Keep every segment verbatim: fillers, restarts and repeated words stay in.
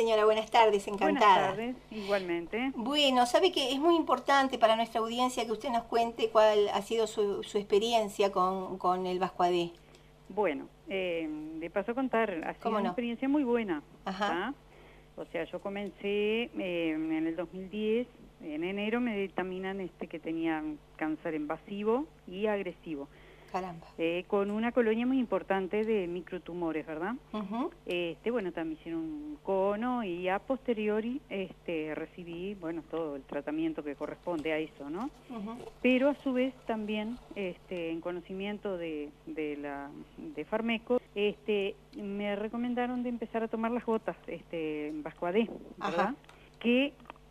señora? Buenas tardes, encantada. Buenas tardes, igualmente. Bueno, sabe que es muy importante para nuestra audiencia que usted nos cuente cuál ha sido su, su experiencia con, con el Bascuadé. Bueno, eh, le paso a contar, ha sido ¿Cómo una no? experiencia muy buena. Ajá. ¿tá? O sea, yo comencé eh, en el dos mil diez, en enero me dictaminan este, que tenía cáncer invasivo y agresivo. Caramba. Eh, con una colonia muy importante de microtumores, ¿verdad? Uh-huh. Este, bueno, también hicieron un cono y a posteriori este, recibí, bueno, todo el tratamiento que corresponde a eso, ¿no? Uh-huh. Pero a su vez también, este, en conocimiento de, de la de Farmeco, este, me recomendaron de empezar a tomar las gotas, este, Bascuadé, ¿verdad? Ajá. Que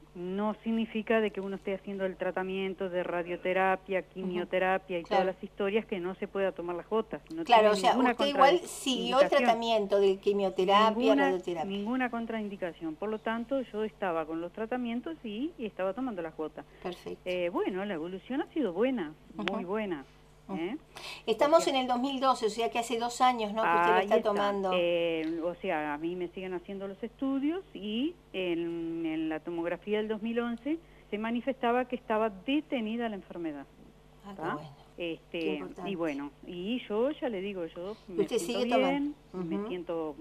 no significa de que uno esté haciendo el tratamiento de radioterapia, quimioterapia y Claro. todas las historias que no se pueda tomar las gotas. No Claro, o tiene sea, ninguna usted igual contraindicación. siguió el tratamiento de quimioterapia, Ninguna, radioterapia. ninguna contraindicación. Por lo tanto, yo estaba con los tratamientos y, y estaba tomando las gotas. Perfecto. Eh, bueno, la evolución ha sido buena, muy Uh-huh. buena. ¿eh? Estamos O sea, en el dos mil doce, o sea que hace dos años, ¿no? Que usted lo ahí está, está. tomando. Eh, o sea, a mí me siguen haciendo los estudios y en, en la tomografía del dos mil once se manifestaba que estaba detenida la enfermedad. Ah, qué ¿tá? bueno. Este, Qué importante. y bueno, y yo ya le digo, yo me usted siento sigue bien, tomando. me Uh-huh. siento,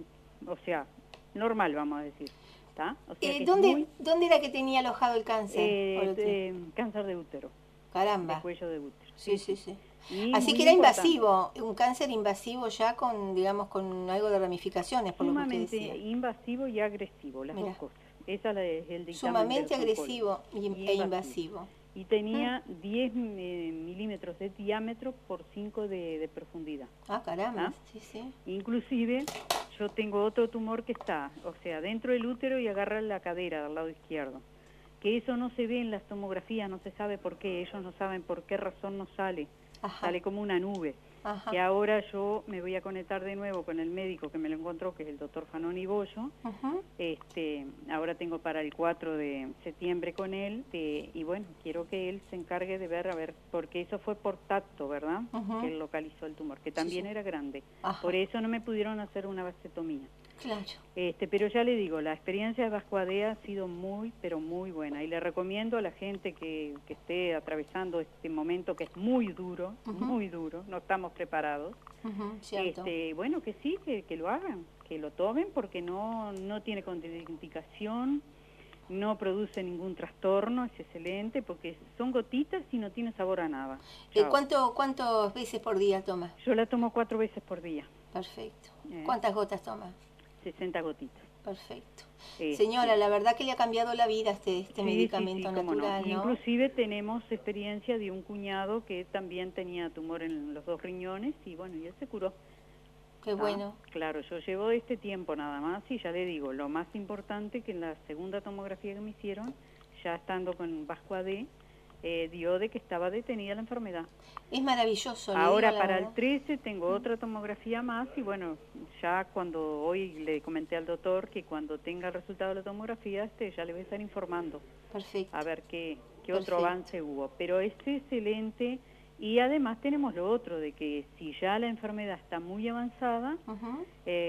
o sea, normal, vamos a decir. ¿tá? O sea, Eh, que ¿dónde, muy, ¿Dónde era que tenía alojado el cáncer? eh, eh, cáncer de útero, Caramba. de cuello de útero. Sí, sí, sí. Y Así que era importante. invasivo, un cáncer invasivo ya con, digamos, con algo de ramificaciones, por Sumamente lo que usted decía. invasivo y agresivo, las Mirá. dos cosas. Esa es el dictamen Sumamente del agresivo y, oncólogo. e invasivo. invasivo. Y tenía ¿Mm? diez eh, milímetros de diámetro por cinco de, de profundidad. Ah, caramba, ¿tá? sí, sí. Inclusive yo tengo otro tumor que está, o sea, dentro del útero y agarra la cadera del lado izquierdo. Que eso no se ve en las tomografías, no se sabe por qué, ellos no saben por qué razón no sale. Ajá. Sale como una nube. Ajá. Que ahora yo me voy a conectar de nuevo con el médico que me lo encontró, que es el doctor Fanoni Bollo. Uh-huh. este, ahora tengo para el cuatro de septiembre con él, de, y bueno, quiero que él se encargue de ver, a ver, porque eso fue por tacto, ¿verdad? Uh-huh. Que él localizó el tumor, que también sí, sí. era grande. Ajá. Por eso no me pudieron hacer una vasectomía. Claro. Este, pero ya le digo, la experiencia de Bascuadé ha sido muy, pero muy buena. Y le recomiendo a la gente que, que esté atravesando este momento que es muy duro, uh-huh. muy duro, no estamos preparados. Uh-huh, cierto. Este, bueno, que sí, que, que lo hagan, que lo tomen porque no, no tiene contraindicación, no produce ningún trastorno, es excelente porque son gotitas y no tiene sabor a nada. Eh, ¿cuánto, ¿Cuántas veces por día toma? Yo la tomo cuatro veces por día. Perfecto. Eh. ¿Cuántas gotas toma? sesenta gotitas. Perfecto. Este, Señora, la verdad que le ha cambiado la vida este, este sí, medicamento sí, sí, natural, no. ¿no? Inclusive tenemos experiencia de un cuñado que también tenía tumor en los dos riñones y bueno, y él se curó. Qué bueno. Ah, claro, yo llevo este tiempo nada más y ya le digo, lo más importante que en la segunda tomografía que me hicieron, ya estando con Bascuadé, eh, dio de que estaba detenida la enfermedad. Es maravilloso. Ahora digo, para verdad. el trece tengo otra tomografía más y bueno, ya cuando hoy le comenté al doctor que cuando tenga el resultado de la tomografía, este, ya le voy a estar informando. Perfecto. A ver qué, qué Perfecto. otro avance hubo. Pero es excelente. Y además tenemos lo otro, de que si ya la enfermedad está muy avanzada, uh-huh.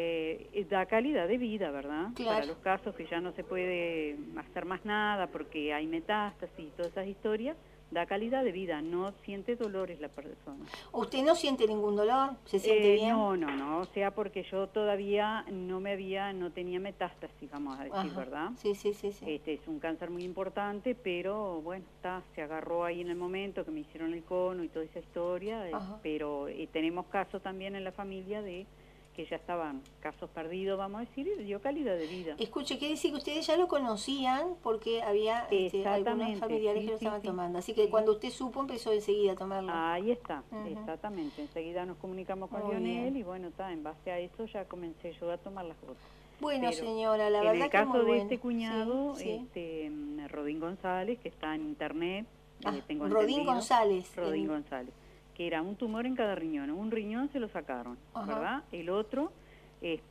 eh, da calidad de vida, ¿verdad? Claro. Para los casos que ya no se puede hacer más nada porque hay metástasis y todas esas historias, da calidad de vida, no siente dolores la persona. ¿Usted no siente ningún dolor? ¿Se siente eh, bien? No, no, no, o sea, porque yo todavía no me había, no tenía metástasis, vamos a decir, Ajá. ¿verdad? Sí, sí, sí, sí. Este es un cáncer muy importante, pero bueno, está, se agarró ahí en el momento que me hicieron el cono y toda esa historia, eh, pero eh, tenemos casos también en la familia de que ya estaban casos perdidos, vamos a decir, y dio calidad de vida. Escuche, quiere decir que ustedes ya lo conocían porque había este, algunos familiares sí, que lo sí, estaban sí, tomando. Así que sí. cuando usted supo, empezó enseguida a tomarlo. Ahí está, uh-huh. exactamente. Enseguida nos comunicamos con Muy Lionel bien. y bueno, está, en base a eso ya comencé yo a tomar las gotas. Bueno, Pero señora, la en verdad el que caso muy de bueno. este cuñado, sí, sí. este Rodín González, que está en internet, ah, eh, tengo Rodín entendido, González. Rodín en... González, que era un tumor en cada riñón. Un riñón se lo sacaron, Ajá. ¿verdad? El otro, este,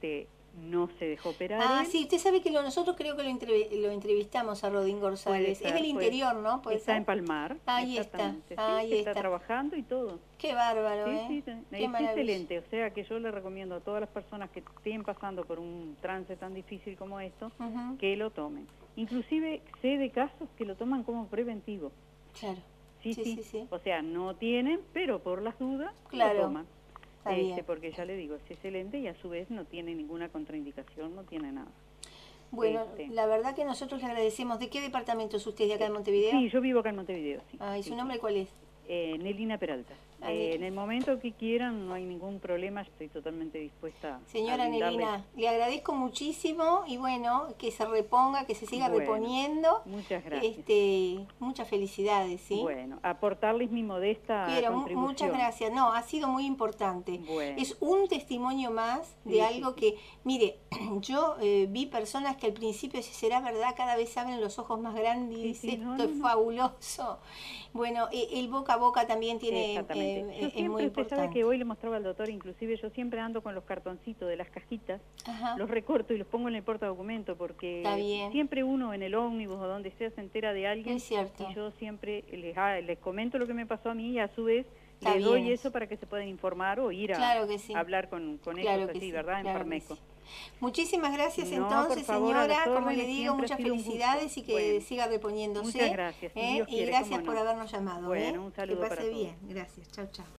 no se dejó operar. Ah, él. sí, usted sabe que lo, nosotros creo que lo, entrev lo entrevistamos a Rodín González. Ser, es del interior, pues, ¿no? ¿Puede está ser? en Palmar. Ahí está, Sí, ahí está. está. trabajando y todo. Qué bárbaro, sí, ¿eh? Sí, Qué es maravilla. excelente. O sea que yo le recomiendo a todas las personas que estén pasando por un trance tan difícil como esto, uh-huh. que lo tomen. Inclusive sé de casos que lo toman como preventivo. Claro. Sí, sí, sí. sí. sí. O sea, no tienen, pero por las dudas claro. lo toman. Está este, bien. Porque ya le digo, es excelente y a su vez no tiene ninguna contraindicación, no tiene nada. Bueno, este. la verdad que nosotros le agradecemos. ¿De qué departamento es usted, de acá en Montevideo? Sí, yo vivo acá en Montevideo, sí. Ah, ¿y su sí, nombre sí. cuál es? Eh, Nelina Peralta. Ah, eh, en el momento que quieran, no hay ningún problema, estoy totalmente dispuesta. Señora a Nelina, le agradezco muchísimo y bueno, que se reponga, que se siga bueno, reponiendo. Muchas gracias. Este, muchas felicidades, ¿sí? Bueno, aportarles mi modesta Pero, contribución. Muchas gracias. No, ha sido muy importante. Bueno. Es un testimonio más de sí, algo sí, que, mire, yo eh, vi personas que al principio, si será verdad, cada vez abren los ojos más grandes y sí, dicen, sí, no, esto no, es no. fabuloso. Bueno, eh, el boca a boca también tiene, Exactamente. eh, Yo es siempre, muy usted importante. sabe que hoy le mostraba al doctor, inclusive yo siempre ando con los cartoncitos de las cajitas, Ajá. los recorto y los pongo en el portadocumento porque Está bien. siempre uno en el ómnibus o donde sea se entera de alguien. Es cierto. Y yo siempre les, ah, les comento lo que me pasó a mí y a su vez Está les doy bien. eso para que se puedan informar o ir a, claro que sí. a hablar con, con claro ellos así, sí. ¿verdad? Claro en Parmeco. Sí. Muchísimas gracias no, entonces, por favor, señora, como órdenes, le digo, muchas felicidades y que bueno, siga reponiéndose. Muchas gracias. Si ¿eh? Dios y quiere, gracias cómo por no. habernos llamado. Bueno, ¿eh? un saludo que pase para bien. todos. Gracias. Chao, chao.